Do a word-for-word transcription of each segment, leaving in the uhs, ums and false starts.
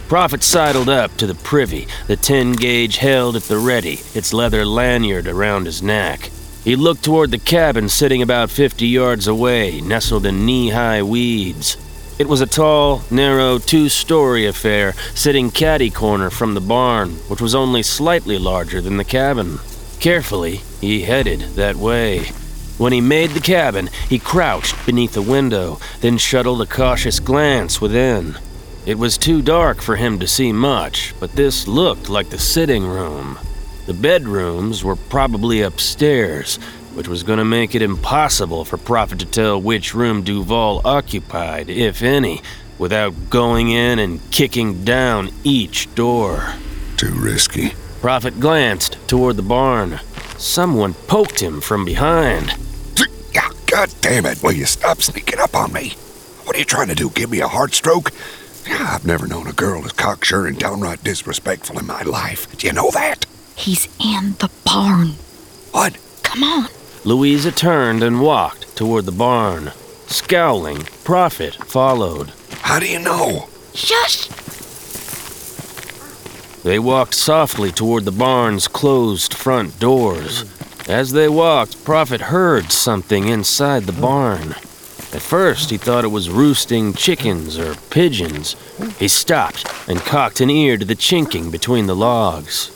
Prophet sidled up to the privy, the ten-gauge held at the ready, its leather lanyard around his neck. He looked toward the cabin sitting about fifty yards away, nestled in knee-high weeds. It was a tall, narrow, two-story affair, sitting catty-corner from the barn, which was only slightly larger than the cabin. Carefully, he headed that way. When he made the cabin, he crouched beneath the window, then shuttled a cautious glance within. It was too dark for him to see much, but this looked like the sitting room. The bedrooms were probably upstairs, which was going to make it impossible for Prophet to tell which room Duval occupied, if any, without going in and kicking down each door. Too risky. Prophet glanced toward the barn. Someone poked him from behind. God damn it, will you stop sneaking up on me? What are you trying to do, give me a heart stroke? I've never known a girl as cocksure and downright disrespectful in my life. Do you know that? He's in the barn. What? Come on. Louisa turned and walked toward the barn. Scowling, Prophet followed. How do you know? Shush! They walked softly toward the barn's closed front doors. As they walked, Prophet heard something inside the barn. At first, he thought it was roosting chickens or pigeons. He stopped and cocked an ear to the chinking between the logs.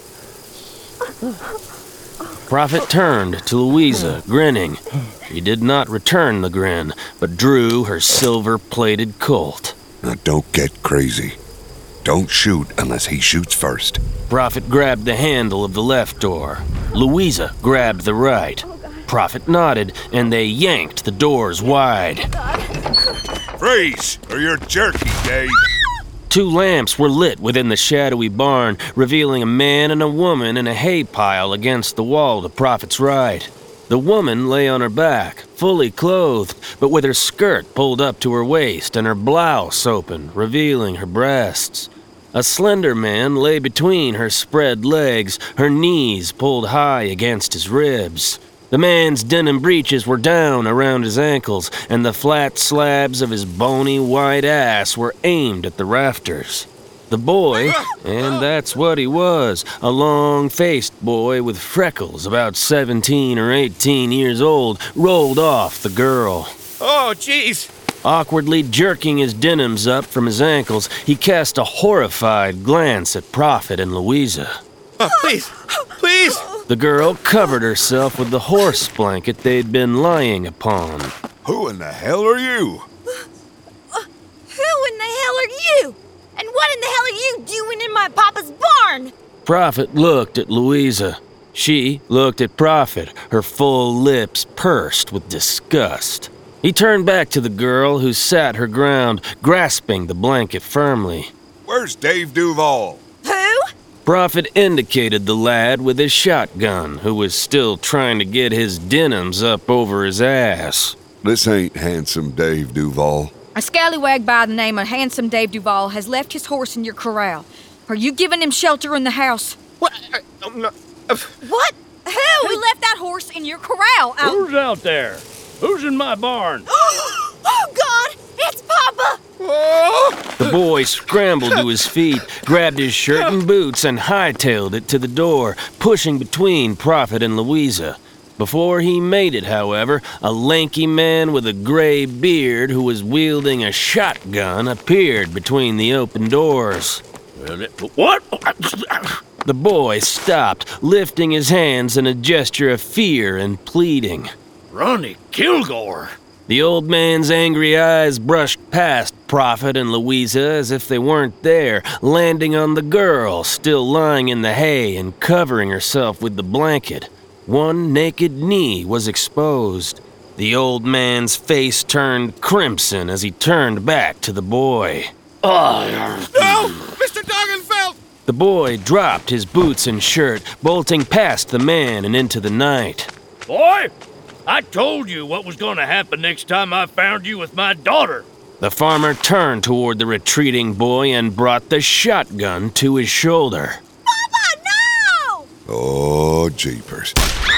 Prophet turned to Louisa, grinning. She did not return the grin, but drew her silver-plated Colt. Now don't get crazy. Don't shoot unless he shoots first. Prophet grabbed the handle of the left door. Louisa grabbed the right. Prophet nodded, and they yanked the doors wide. Freeze, or you're jerky, Dave. Two lamps were lit within the shadowy barn, revealing a man and a woman in a hay pile against the wall to Prophet's right. The woman lay on her back, fully clothed, but with her skirt pulled up to her waist and her blouse open, revealing her breasts. A slender man lay between her spread legs, her knees pulled high against his ribs. The man's denim breeches were down around his ankles, and the flat slabs of his bony white ass were aimed at the rafters. The boy, and that's what he was, a long-faced boy with freckles about seventeen or eighteen years old, rolled off the girl. Oh, jeez! Awkwardly jerking his denims up from his ankles, he cast a horrified glance at Prophet and Louisa. Oh, please, please! The girl covered herself with the horse blanket they'd been lying upon. Who in the hell are you? Uh, who in the hell are you? And what in the hell are you doing in my papa's barn? Prophet looked at Louisa. She looked at Prophet, her full lips pursed with disgust. He turned back to the girl who sat her ground, grasping the blanket firmly. Where's Dave Duval? Who? Prophet indicated the lad with his shotgun, who was still trying to get his denims up over his ass. This ain't handsome Dave Duval. A scallywag by the name of Handsome Dave Duval has left his horse in your corral. Are you giving him shelter in the house? What? I, I'm not, uh, What? Who? Who left that horse in your corral? Out- Who's out there? Who's in my barn? Oh, God! It's Papa! oh! The boy scrambled to his feet, grabbed his shirt and boots, and hightailed it to the door, pushing between Prophet and Louisa. Before he made it, however, a lanky man with a gray beard who was wielding a shotgun appeared between the open doors. What? The boy stopped, lifting his hands in a gesture of fear and pleading. Ronnie Kilgore. The old man's angry eyes brushed past Prophet and Louisa as if they weren't there, landing on the girl still lying in the hay and covering herself with the blanket. One naked knee was exposed. The old man's face turned crimson as he turned back to the boy. No! Mister Doggenfeld! The boy dropped his boots and shirt, bolting past the man and into the night. Boy, I told you what was going to happen next time I found you with my daughter. The farmer turned toward the retreating boy and brought the shotgun to his shoulder. Papa, no! Oh, jeepers.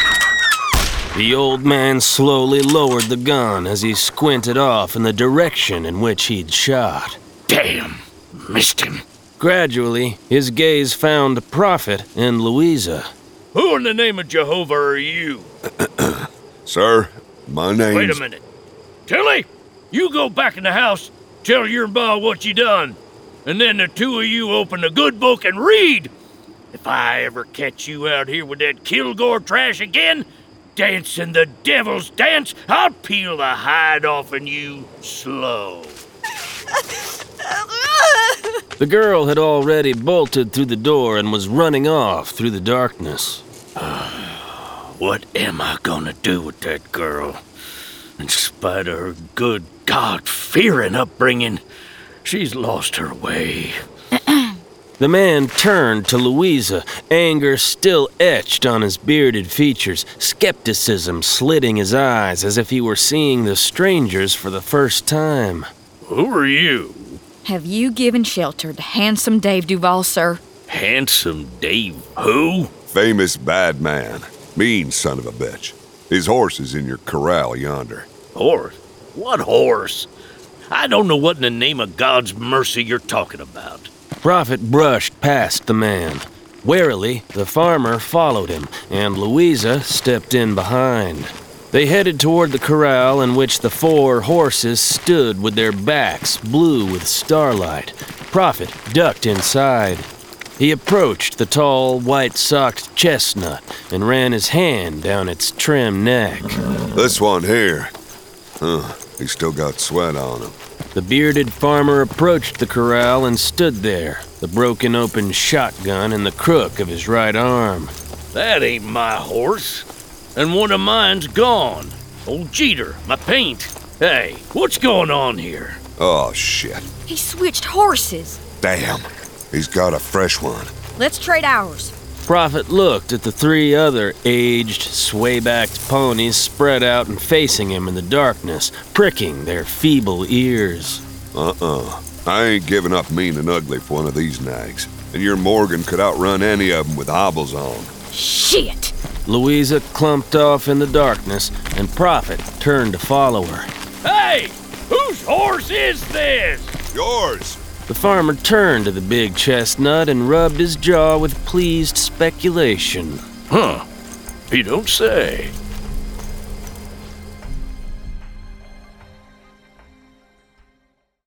The old man slowly lowered the gun as he squinted off in the direction in which he'd shot. Damn, missed him. Gradually, his gaze found Prophet and Louisa. Who in the name of Jehovah are you? Sir, my name's... Wait a minute. Tilly, you go back in the house, tell your ma what you done, and then the two of you open the good book and read. If I ever catch you out here with that Kilgore trash again, dancing the devil's dance, I'll peel the hide off of you slow. The girl had already bolted through the door and was running off through the darkness. What am I gonna do with that girl? In spite of her good God-fearing upbringing, she's lost her way. The man turned to Louisa, anger still etched on his bearded features, skepticism slitting his eyes as if he were seeing the strangers for the first time. Who are you? Have you given shelter to handsome Dave Duval, sir? Handsome Dave who? Famous bad man. Mean son of a bitch. His horse is in your corral yonder. Horse? What horse? I don't know what in the name of God's mercy you're talking about. Prophet brushed past the man. Warily, the farmer followed him, and Louisa stepped in behind. They headed toward the corral in which the four horses stood with their backs blue with starlight. Prophet ducked inside. He approached the tall, white-socked chestnut and ran his hand down its trim neck. This one here. Huh, he's still got sweat on him. The bearded farmer approached the corral and stood there, the broken open shotgun in the crook of his right arm. That ain't my horse. And one of mine's gone. Old Jeter, my paint. Hey, what's going on here? Oh, shit. He switched horses. Damn. He's got a fresh one. Let's trade ours. Prophet looked at the three other aged, sway-backed ponies spread out and facing him in the darkness, pricking their feeble ears. Uh-uh. I ain't giving up mean and ugly for one of these nags. And your Morgan could outrun any of them with hobbles on. Shit! Louisa clumped off in the darkness, and Prophet turned to follow her. Hey! Whose horse is this? Yours! The farmer turned to the big chestnut and rubbed his jaw with pleased speculation. Huh. You don't say.